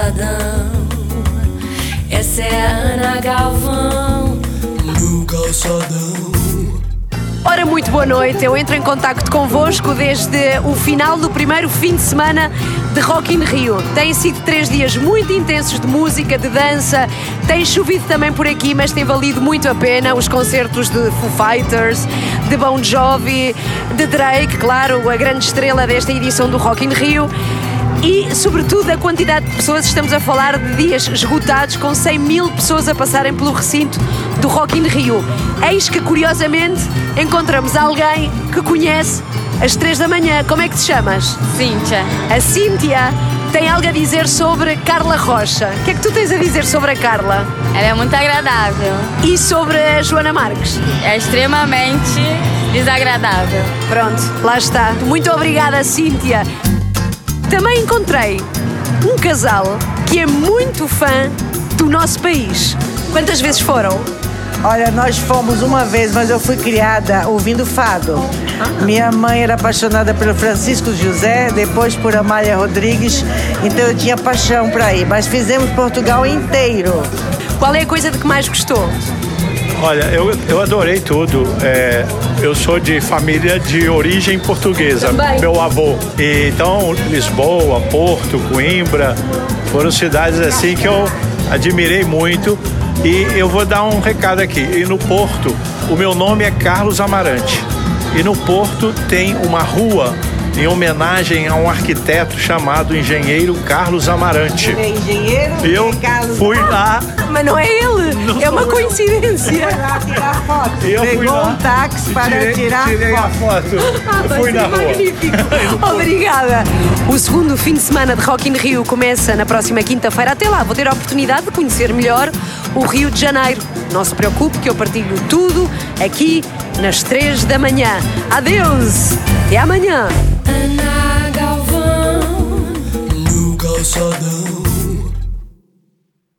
calçadão. Essa é a Ana Galvão no calçadão. Ora, muito boa noite. Eu entro em contacto convosco desde o final do primeiro fim de semana de Rock in Rio. Têm sido 3 dias muito intensos de música, de dança. Tem chovido também por aqui, mas tem valido muito a pena. Os concertos de Foo Fighters, de Bon Jovi, de Drake, claro, a grande estrela desta edição do Rock in Rio. E, sobretudo, a quantidade de pessoas. Estamos a falar de dias esgotados, com 100 mil pessoas a passarem pelo recinto do Rock in Rio. Eis que, curiosamente, encontramos alguém que conhece às 3 da manhã. Como é que te chamas? Cíntia. A Cíntia tem algo a dizer sobre Carla Rocha. O que é que tu tens a dizer sobre a Carla? Ela é muito agradável. E sobre a Joana Marques? É extremamente desagradável. Pronto, lá está. Muito obrigada, Cíntia. Também encontrei um casal que é muito fã do nosso país. Quantas vezes foram? Olha, nós fomos uma vez, mas eu fui criada ouvindo fado. Minha mãe era apaixonada pelo Francisco José, depois por Amália Rodrigues, então eu tinha paixão para ir. Mas fizemos Portugal inteiro. Qual é a coisa de que mais gostou? Olha, eu adorei tudo. Eu sou de família de origem portuguesa, Também. Meu avô. E, então, Lisboa, Porto, Coimbra, foram cidades assim que eu admirei muito. E eu vou dar um recado aqui. E no Porto, o meu nome é Carlos Amarante. E no Porto tem uma rua em homenagem a um arquiteto chamado Engenheiro Carlos Amarante. Ele é engenheiro E eu Carlos fui lá. Mas não é ele, Não é uma sou eu. coincidência. Foi lá tirar foto. Eu fui Pegou lá um táxi para tirar tirei a foto. foto. Eu fui na rua. Magnífico. Obrigada. O segundo fim de semana de Rock in Rio começa na próxima quinta-feira. Até lá vou ter a oportunidade de conhecer melhor o Rio de Janeiro. Não se preocupe que eu partilho tudo aqui nas 3 da manhã. Adeus! Até amanhã! Ana Galvão no calçadão.